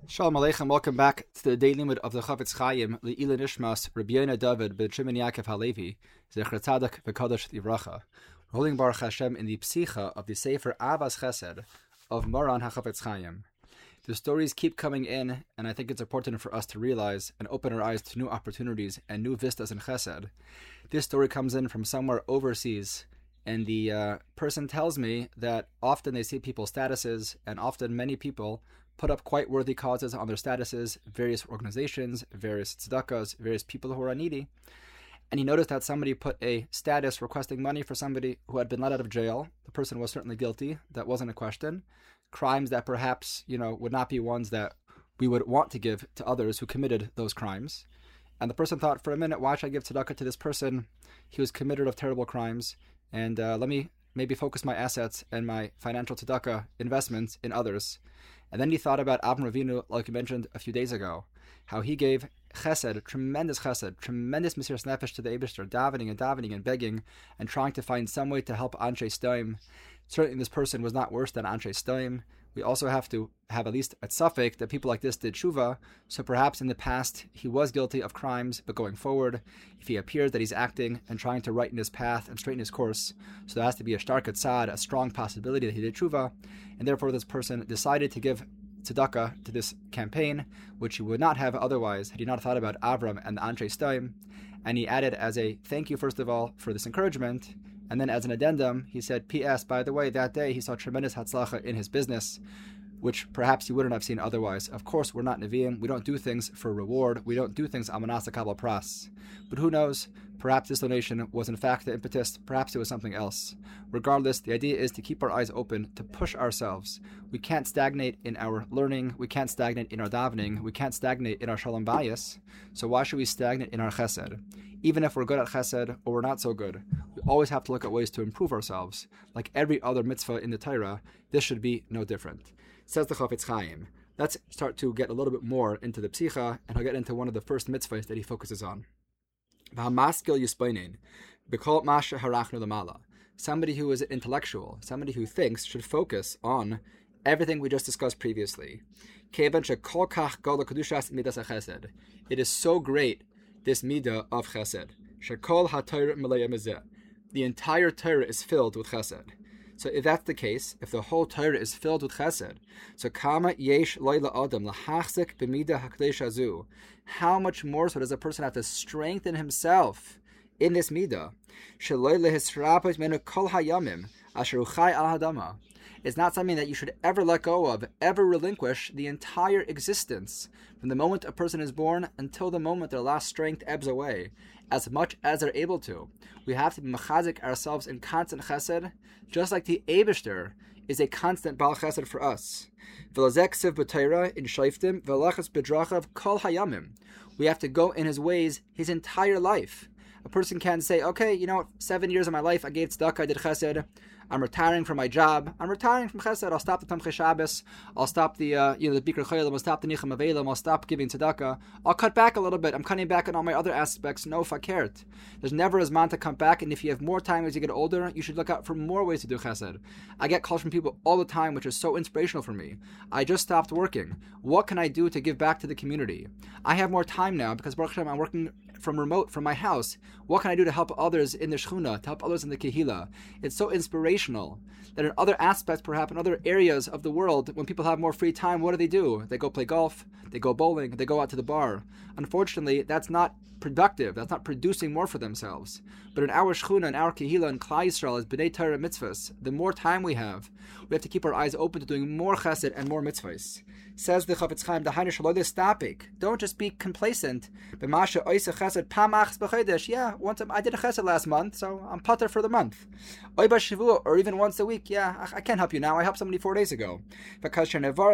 Shalom Aleichem, welcome back to the daily limit of the Chafetz Chaim, Le'ila Nishmas, Rabbi Yonah David, Ben Shimon Yaakov Halevi, Zecher Tzadak V'Kadosh Livracha. We're holding Baruch Hashem in the Psicha of the Sefer Avas Chesed of Moran HaChafetz Chaim. The stories keep coming in, and I think it's important for us to realize and open our eyes to new opportunities and new vistas in Chesed. This story comes in from somewhere overseas, and the person tells me that often they see people's statuses, and often many people put up quite worthy causes on their statuses, various organizations, various tzedakahs, various people who are needy. And he noticed that somebody put a status requesting money for somebody who had been let out of jail. The person was certainly guilty. That wasn't a question. Crimes that perhaps, would not be ones that we would want to give to others who committed those crimes. And the person thought, for a minute, why should I give tzedakah to this person? He was committed of terrible crimes. And let me maybe focus my assets and my financial tzedakah investments in others. And then he thought about Avram Avinu, like you mentioned a few days ago, how he gave chesed, tremendous mesiras nefesh to the Eibishter, davening and begging, and trying to find some way to help Anshe Stoim. Certainly this person was not worse than Anshe Stoim. We also have to have at least a suffix that people like this did tshuva, so perhaps in the past he was guilty of crimes, but going forward, if he appears that he's acting and trying to righten his path and straighten his course, so there has to be a stark tzad, a strong possibility that he did tshuva, and therefore this person decided to give tzedakah to this campaign, which he would not have otherwise had he not thought about Avram and the Anshe Stoim, and he added as a thank you, first of all, for this encouragement, and then as an addendum, he said, P.S., by the way, that day he saw tremendous hatzlacha in his business, which perhaps he wouldn't have seen otherwise. Of course, we're not Nevi'im. We don't do things for reward. We don't do things amanasa kabal pras. But who knows? Perhaps this donation was in fact the impetus. Perhaps it was something else. Regardless, the idea is to keep our eyes open, to push ourselves. We can't stagnate in our learning. We can't stagnate in our davening. We can't stagnate in our shalom bayis. So why should we stagnate in our chesed? Even if we're good at chesed or we're not so good, we always have to look at ways to improve ourselves. Like every other mitzvah in the Torah, this should be no different. Says the Chafetz Chaim. Let's start to get a little bit more into the psicha, and he'll get into one of the first mitzvahs that he focuses on. V'hamaskil yispainin, b'kol masha harachnu l'mala. Somebody who is intellectual, somebody who thinks, should focus on everything we just discussed previously. Kevan shekol kach gadol kedushas midas hachesed. It is so great, this midah of chesed. Shekol haTorah milei mezeh. The entire Torah is filled with chesed. So if that's the case, if the whole Torah is filled with chesed, so kama yesh loyla adam lahachzik b'midah hakdesh hazu. How much more so does a person have to strengthen himself in this midah? Sheloy lehisrapos menu kol hayamim asher uchai al hadama. It's not something that you should ever let go of, ever relinquish the entire existence, from the moment a person is born until the moment their last strength ebbs away, as much as they're able to. We have to be mechazik ourselves in constant chesed, just like the Eibishter is a constant bal chesed for us. We have to go in his ways his entire life. A person can't say, okay, 7 years of my life I gave tzedakah, I did chesed, I'm retiring from my job, I'm retiring from chesed, I'll stop the Tamchei Shabbos, I'll stop the Bikur Cholim, I'll stop the Nicham Avelim, I'll stop giving tzedakah, I'll cut back a little bit, I'm cutting back on all my other aspects, no fakert. There's never a zman to cut back, and if you have more time as you get older, you should look out for more ways to do chesed. I get calls from people all the time, which is so inspirational for me. I just stopped working. What can I do to give back to the community? I have more time now, because Baruch Hashem, I'm working from remote, from my house. What can I do to help others in the shchuna, to help others in the kehila? It's so inspirational that in other aspects, perhaps in other areas of the world, when people have more free time, what do? They go play golf, they go bowling, they go out to the bar. Unfortunately, that's not productive. That's not producing more for themselves. But in our shchuna, in our kehila, in Klal Yisrael, as b'nei Torah mitzvahs, the more time we have to keep our eyes open to doing more chesed and more mitzvahs. Says the Chafetz Chaim, don't just be complacent. Yeah, I did a chesed last month, so I'm pater for the month. Or even once a week. Yeah, I can't help you now. I helped somebody 4 days ago. The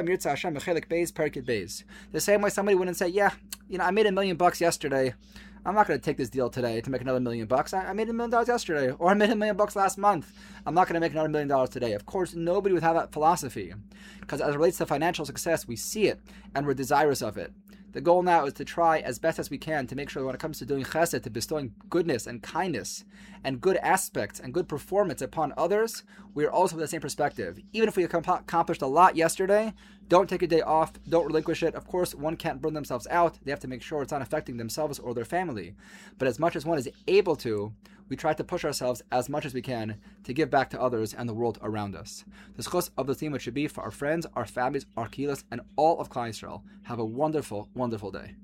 same way somebody wouldn't say, I made $1 million yesterday. I'm not going to take this deal today to make another $1 million. I made $1 million yesterday, or I made $1 million last month. I'm not going to make another $1 million today. Of course, nobody would have that philosophy, because as it relates to financial success, we see it and we're desirous of it. The goal now is to try as best as we can to make sure that when it comes to doing chesed, to bestowing goodness and kindness and good aspects and good performance upon others, we are also with the same perspective. Even if we accomplished a lot yesterday, Don't take a day off. Don't relinquish it. Of course, one can't burn themselves out. They have to make sure it's not affecting themselves or their family. But as much as one is able to, we try to push ourselves as much as we can to give back to others and the world around us. The schus of the theme should be for our friends, our families, our kehillas, and all of Klal Yisrael. Have a wonderful, wonderful day.